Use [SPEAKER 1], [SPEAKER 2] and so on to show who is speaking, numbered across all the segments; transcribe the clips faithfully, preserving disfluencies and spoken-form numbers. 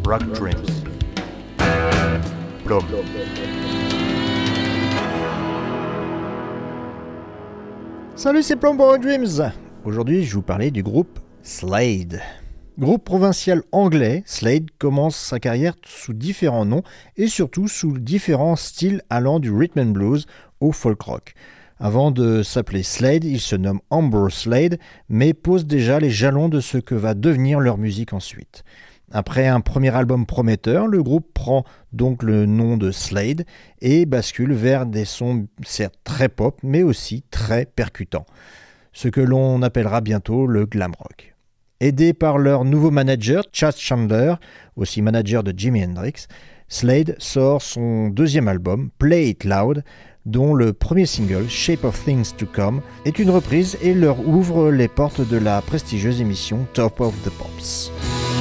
[SPEAKER 1] Rock Dreams. Plum.
[SPEAKER 2] Salut, c'est Plum pour Rock Dreams. Aujourd'hui, je vais vous parler du groupe Slade. Groupe provincial anglais, Slade commence sa carrière sous différents noms et surtout sous différents styles allant du rhythm and blues au folk rock. Avant de s'appeler Slade, il se nomme Amber Slade, mais pose déjà les jalons de ce que va devenir leur musique ensuite. Après un premier album prometteur, le groupe prend donc le nom de Slade et bascule vers des sons certes très pop, mais aussi très percutants. Ce que l'on appellera bientôt le glam rock. Aidé par leur nouveau manager, Chas Chandler, aussi manager de Jimi Hendrix, Slade sort son deuxième album, Play It Loud, dont le premier single, Shape of Things to Come, est une reprise et leur ouvre les portes de la prestigieuse émission Top of the Pops.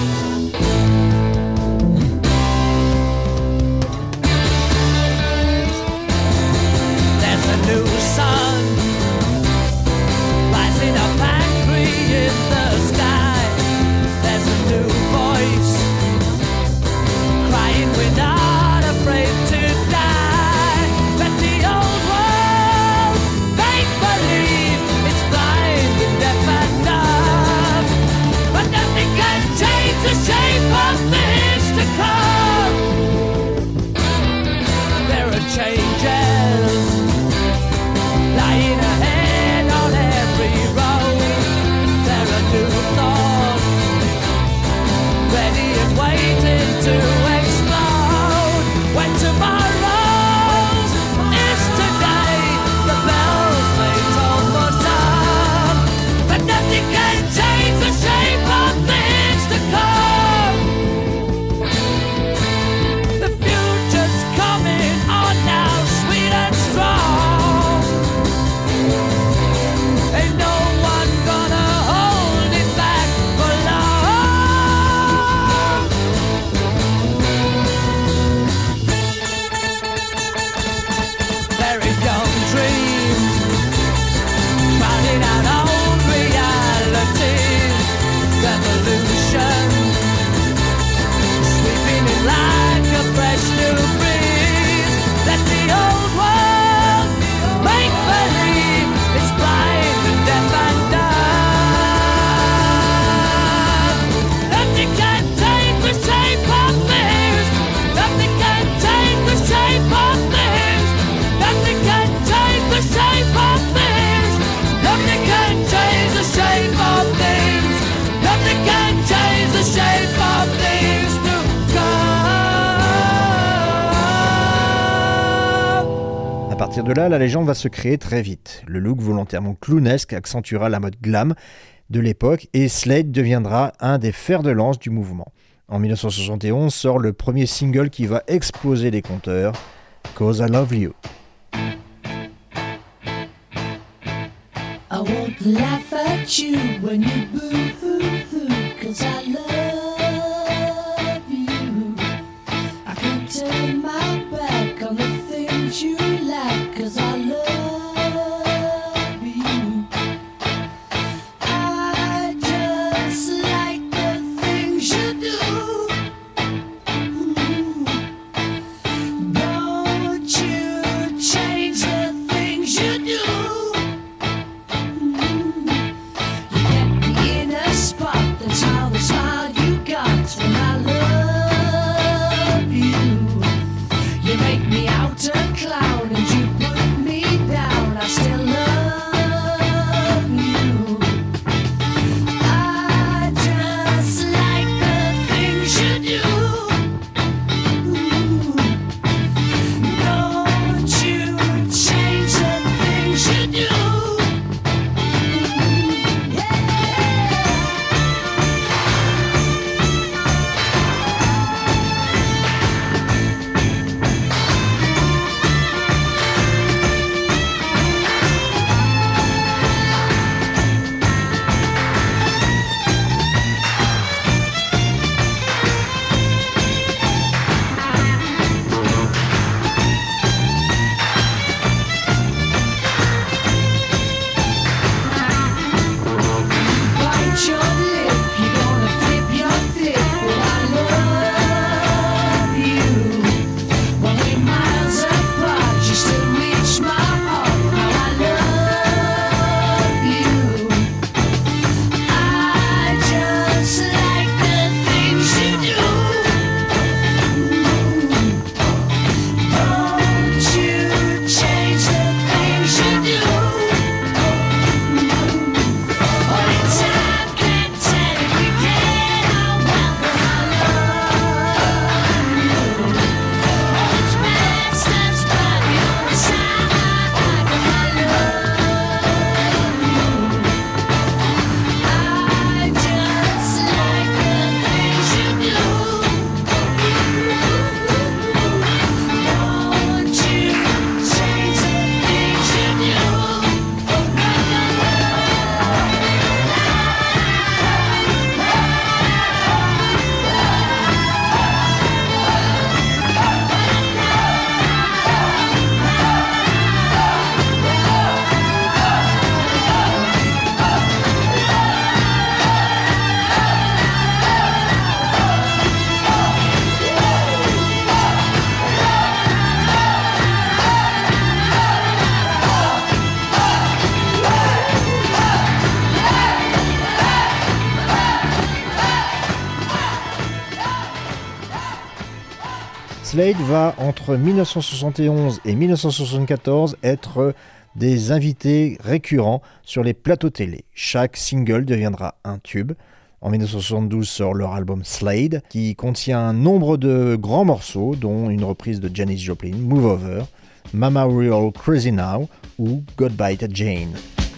[SPEAKER 2] À partir de là, la légende va se créer très vite. Le look volontairement clownesque accentuera la mode glam de l'époque et Slade deviendra un des fers de lance du mouvement. En dix-neuf cent soixante et onze sort le premier single qui va exploser les compteurs, Cause I Love You.
[SPEAKER 3] I won't laugh at you when you boo-hoo-hoo, 'cause I love you. I can turn my back on the things you like, 'cause I love you. I just like the things you do. Don't you change the things you do. Bite your lip, you're gonna flip your flip. Well, I love
[SPEAKER 2] Slade va, entre mille neuf cent soixante et onze et mille neuf cent soixante-quatorze, être des invités récurrents sur les plateaux télé. Chaque single deviendra un tube. En mille neuf cent soixante-douze sort leur album Slade, qui contient un nombre de grands morceaux, dont une reprise de Janis Joplin, Move Over, Mama We're All Crazy Now ou Goodbye to Jane.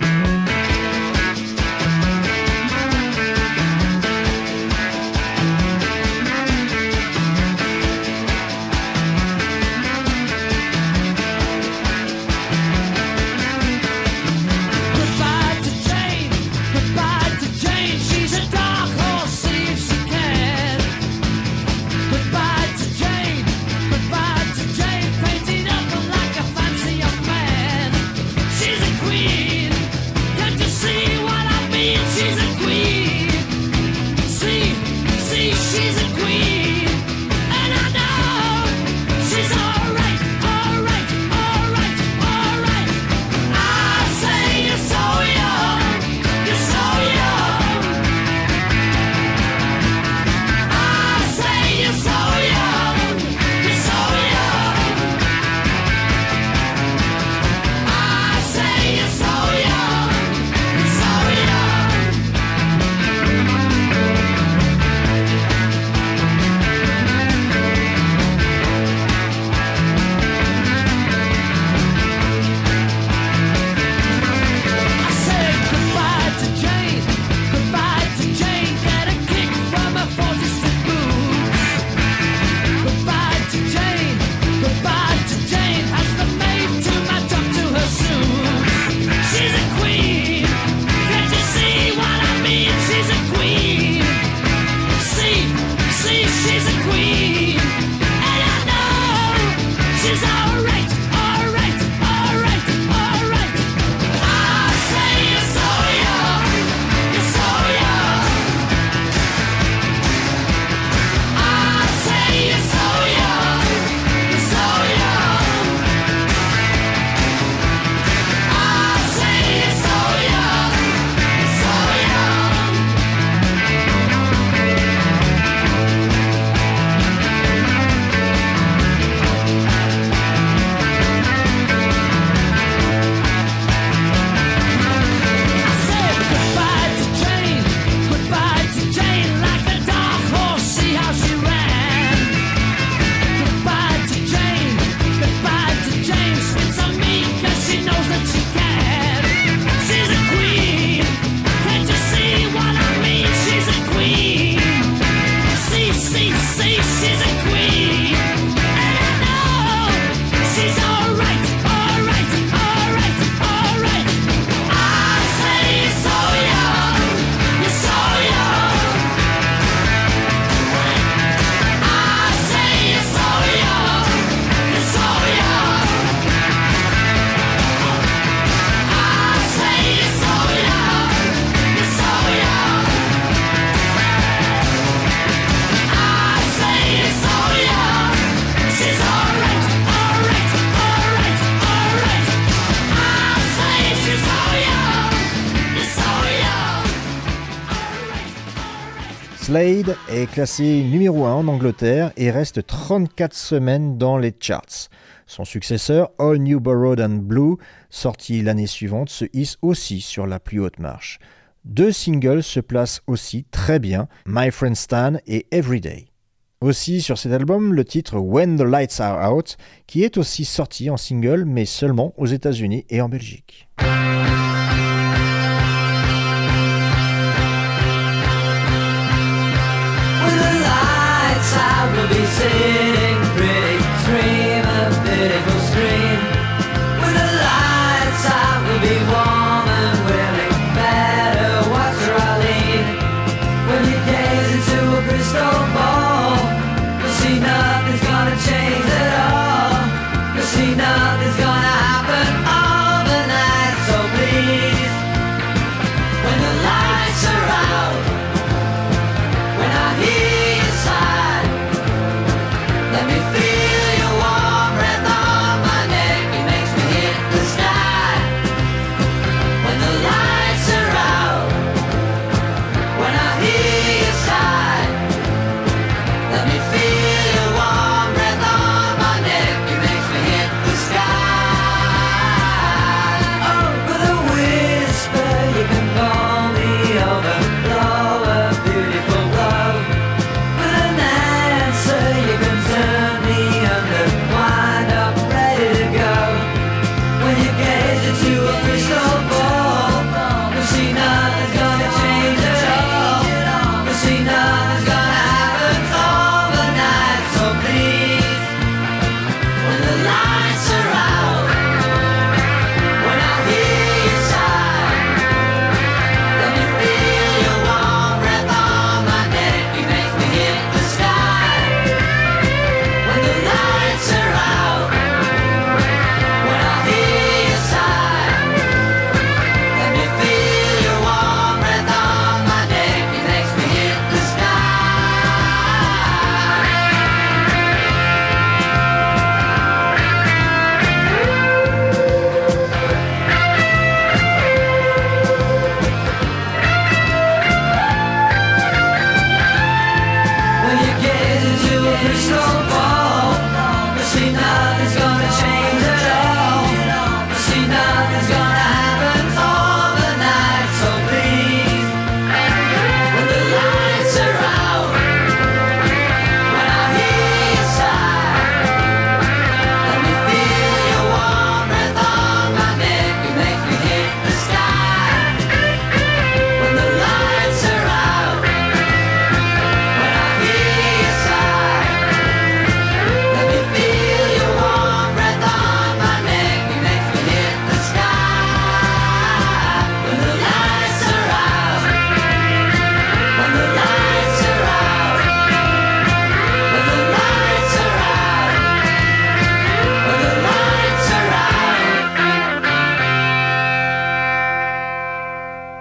[SPEAKER 2] Slade est classé numéro un en Angleterre et reste trente-quatre semaines dans les charts. Son successeur, All New Borrowed and Blue, sorti l'année suivante, se hisse aussi sur la plus haute marche. Deux singles se placent aussi très bien, My Friend Stan et Everyday. Aussi sur cet album, le titre When the Lights Are Out, qui est aussi sorti en single, mais seulement aux États-Unis et en Belgique.
[SPEAKER 1] I will be sitting pretty, stream a pitiful stream. With the lights I will be warm and willing, better watch where I lean. When you gaze into a crystal ball, you'll see nothing's gonna change at all. You'll see nothing's gonna happen overnight. So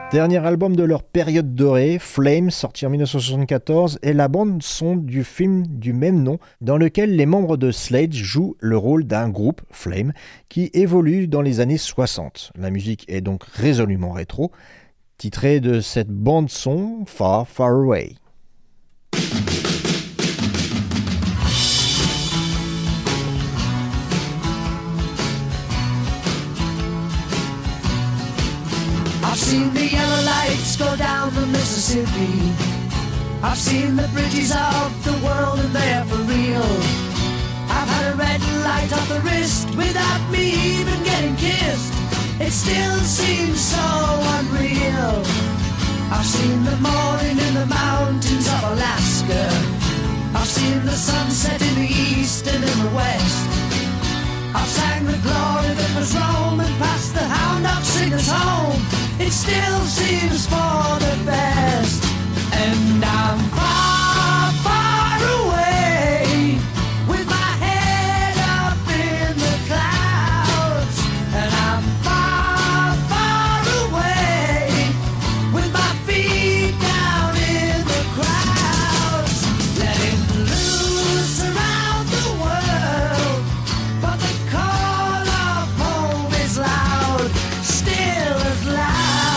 [SPEAKER 2] Dernier album de leur période dorée, Flame, sorti en dix-neuf cent soixante-quatorze, est la bande-son du film du même nom, dans lequel les membres de Slade jouent le rôle d'un groupe, Flame, qui évolue dans les années soixante. La musique est donc résolument rétro, titrée de cette bande-son, Far, Far Away.
[SPEAKER 3] I've seen the yellow lights go down the Mississippi. I've seen the bridges of the world and they're for real. I've had a red light off the wrist without me even getting kissed. It still seems so unreal. I've seen the morning in the mountains of Alaska. I've seen the sunset in the east and in the west. I've sang the glory that was Rome and passed the hound dog singers home. It still seems for the best. And I'm far, far away with my head up in the clouds. And I'm far, far away with my feet down in the crowds. Letting loose around the world, but the call of home is loud, still as loud.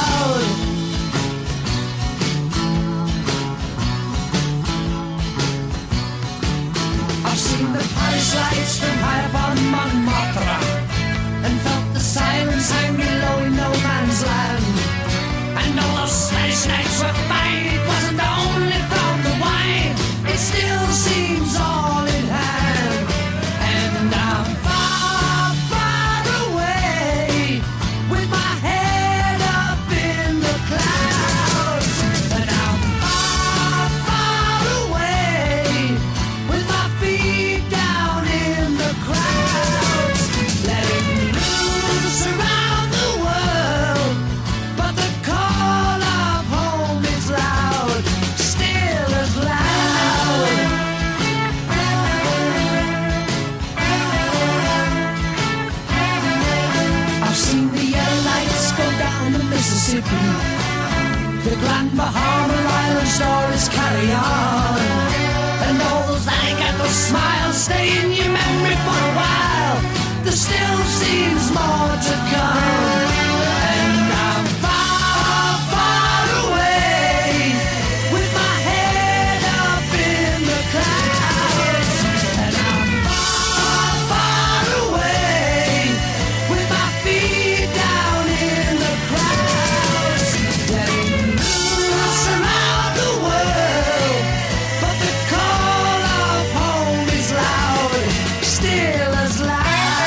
[SPEAKER 3] I've seen the Paris lights from high upon Montmartre and felt the silence hang below in no man's land. And all those Spanish nights were fine, it wasn't only from the wine, it still seems all in hand. And I'm far, far away with my head up in the clouds. And I'm far, far away with my feet down in the crowds. Letting loose around the world, but the call of home is loud, still as loud. I've seen the yellow lights go down the Mississippi. The Grand Bahama Island stories carry on. And all those alligator smiles stay in your memory for a while. There still seems more to come. And I'm far, far away with my head up in the clouds. And I'm far, far away with my feet down in the crowds. Letting loose around the world, but the call of home is loud, still as loud.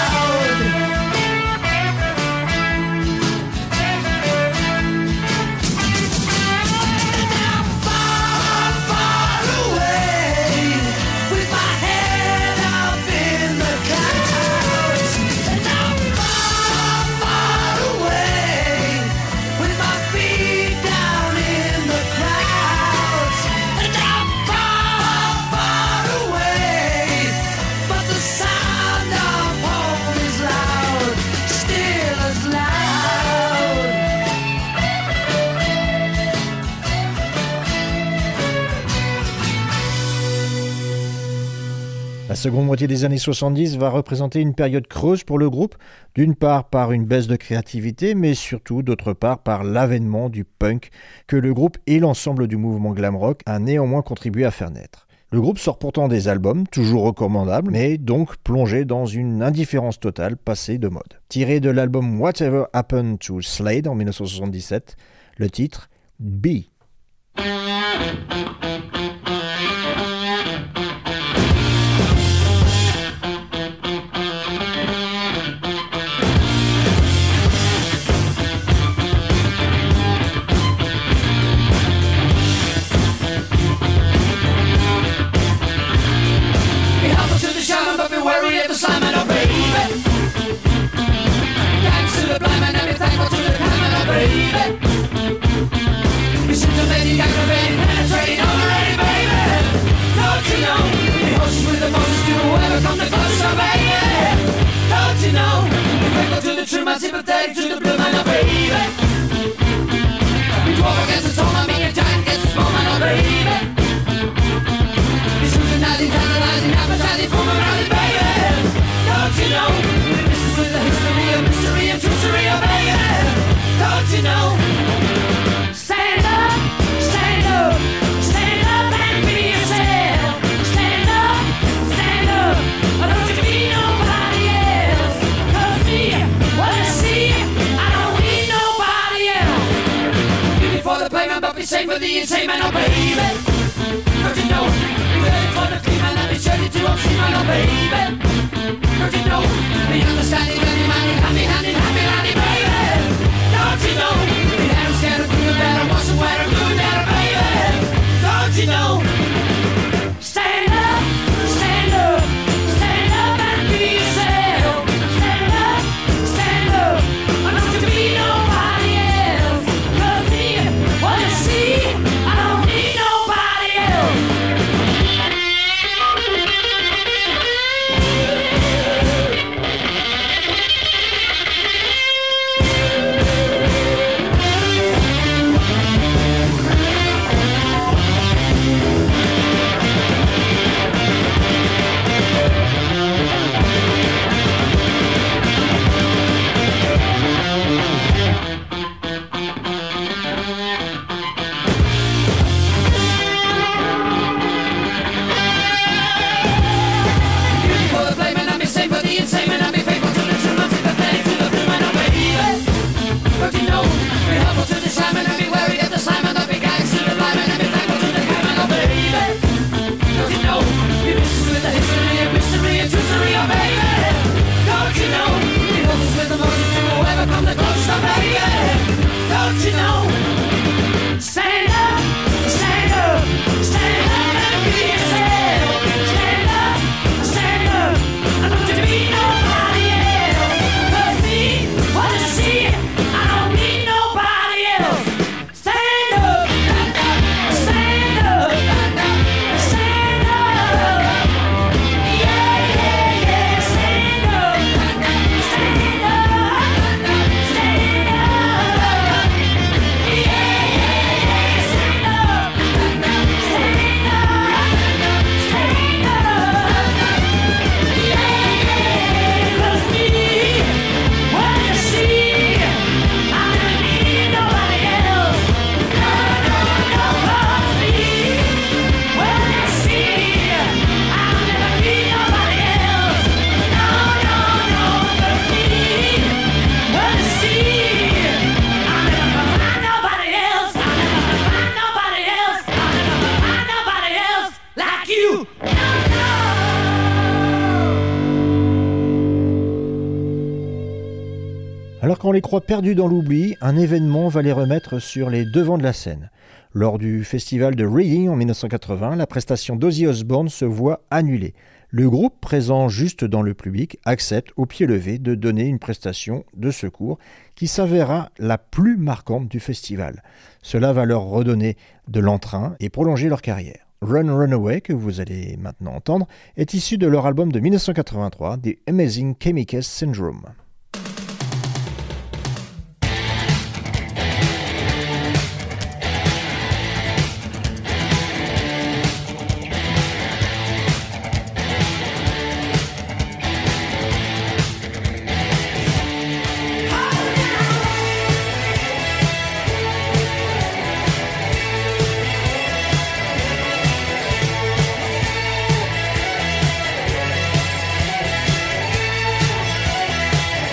[SPEAKER 3] And I'm far, far away with my head up in the clouds. And I'm far, far away with my feet down in the crowds. And I'm far, far away, but the sound of home is loud, still as loud.
[SPEAKER 2] La seconde moitié des années soixante-dix va représenter une période creuse pour le groupe, d'une part par une baisse de créativité, mais surtout d'autre part par l'avènement du punk que le groupe et l'ensemble du mouvement glam rock a néanmoins contribué à faire naître. Le groupe sort pourtant des albums, toujours recommandables, mais donc plongé dans une indifférence totale passée de mode. Tiré de l'album Whatever Happened to Slade en dix-neuf cent soixante-dix-sept, le titre B.
[SPEAKER 3] Be humble to the shaman, but be wary of the slime and oh baby. Thanks to the blind man and be thankful to the kind man, oh baby. Be scintillating, aggravating, penetrating, overrated, baby. Don't you know? Be horses with the Moses to whoever comes the closest, oh baby. Don't you know? Be faithful to the true man, sympathetic to the blue man, oh baby.
[SPEAKER 1] safe for the insane man, oh baby. Don't you know, you're ready for the clean man, and it's ready to obscene man, oh baby. Don't you know, the understanding of the man, happy handed, happy handed, baby. Don't you know, the hair scared of good and bad, and wash and wear and good and bad, baby. Don't you know, stand up, stand up, stand up and be yourself. Stand up, stand up, and don't you be nobody else. 'Cause me, what you see, I don't need nobody else.
[SPEAKER 2] Alors qu'on les croit perdus dans l'oubli, un événement va les remettre sur les devants de la scène. Lors du festival de Reading en dix-neuf cent quatre-vingts, la prestation d'Ozzy Osbourne se voit annulée. Le groupe, présent juste dans le public, accepte au pied levé de donner une prestation de secours qui s'avéra la plus marquante du festival. Cela va leur redonner de l'entrain et prolonger leur carrière. Run Run Away, que vous allez maintenant entendre, est issu de leur album de dix-neuf cent quatre-vingt-trois, The Amazing Chemicals Syndrome.
[SPEAKER 1] Hey!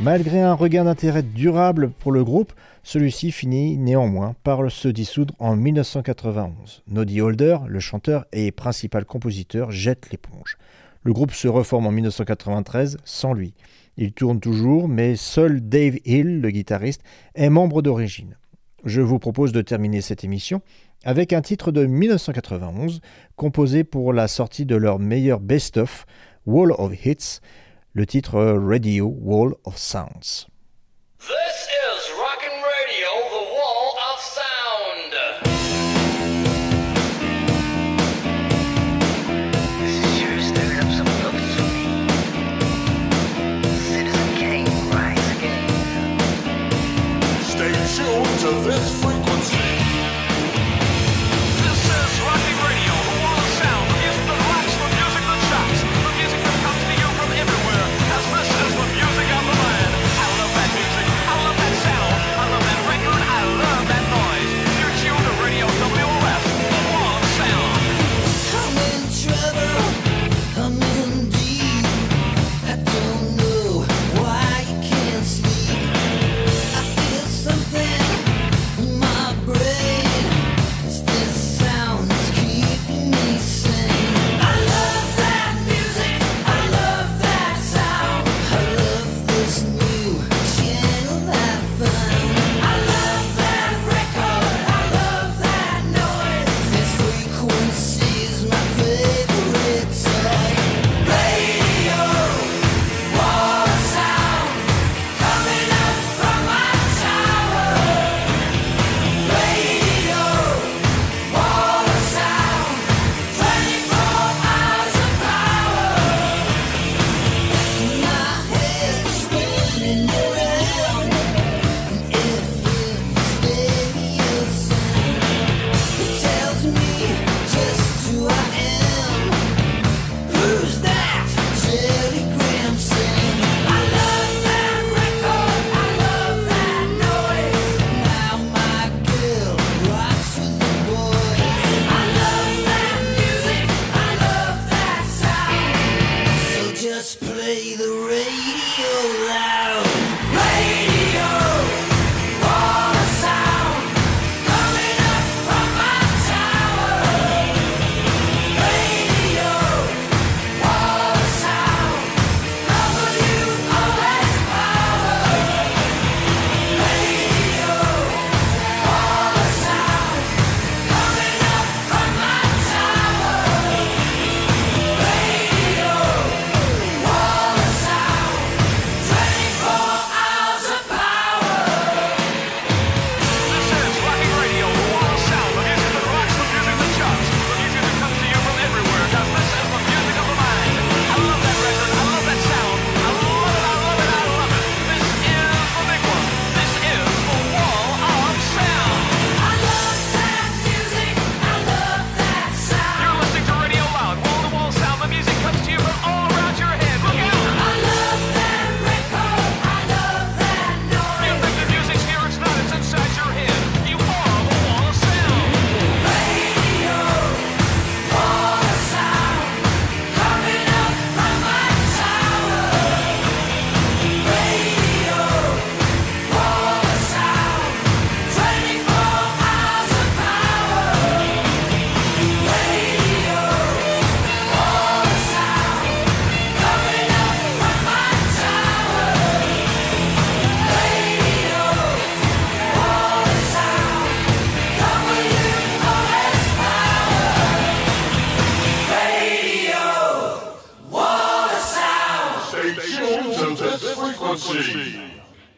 [SPEAKER 2] Malgré un regain d'intérêt durable pour le groupe, celui-ci finit néanmoins par se dissoudre en mille neuf cent quatre-vingt-onze. Noddy Holder, le chanteur et principal compositeur, jette l'éponge. Le groupe se reforme en mille neuf cent quatre-vingt-treize sans lui. Il tourne toujours, mais seul Dave Hill, le guitariste, est membre d'origine. Je vous propose de terminer cette émission avec un titre de mille neuf cent quatre-vingt-onze, composé pour la sortie de leur meilleur best-of, Wall of Hits, le titre Radio Wall of Sounds.
[SPEAKER 4] This is Rockin' Radio, the Wall of Sound.
[SPEAKER 5] This sure stirred up some bubbles for me. Citizen Kane, rise again.
[SPEAKER 6] Stay tuned to this frequency.
[SPEAKER 4] This is Rockin' Radio, the Wall of Sound. The music that rocks, the music that shocks, the music that comes to you from everywhere. Cause this is the music of the land. I love that music, I love that sound, I love that record, I love that noise. You're tuned to Radio W O S, the Wall of Sound.
[SPEAKER 3] I'm in trouble, I'm in deep. I don't know why you can't sleep. I feel something in my brain. This sound is keeping me sane. I love that music, I love that sound. I love this new channel that I found. I love that record, I love that noise. This frequency is my favorite toy. Radio, wall of sound, coming up from my tower. Radio, wall of sound, twenty-four hours of power. My head's spinning around, and every stereo sound, it tells me just who I am. Who's that telegram saying? I love that record, I love that noise. Now my girl rocks with the boys. I love that music, I love that sound. So just play the radio loud. Radio, wall of sound, coming up from my tower. Radio, wall of sound, W O S power. Radio, wall of sound, coming up from my tower. Radio, wall of sound, twenty-four hours of power.
[SPEAKER 4] This is Rockin' Radio, the Wall of Sound. The music that rocks, the music that shocks, the music that comes to you from everywhere. Cause this is the music of the mind. I love that record, I love that sound. I love it, I love it, I love it. This is the big one. This is the Wall of Sound.
[SPEAKER 3] I love that music, I love that sound.
[SPEAKER 4] You're listening to Radio Loud, wall to wall sound. The music comes to you from all around your head. Look out!
[SPEAKER 3] I love that record, I love that
[SPEAKER 4] You
[SPEAKER 3] noise.
[SPEAKER 4] think the music's here, it's not, it's inside your head. You are the Wall of Sound.
[SPEAKER 3] Radio, wall of sound, coming up from my tower. Radio, wall of sound, twenty-four hours of power. Radio, wall of sound, coming up from my tower. Radio, wall of sound, W O S power. Radio, wall of sound.
[SPEAKER 6] Stay tuned to this frequency.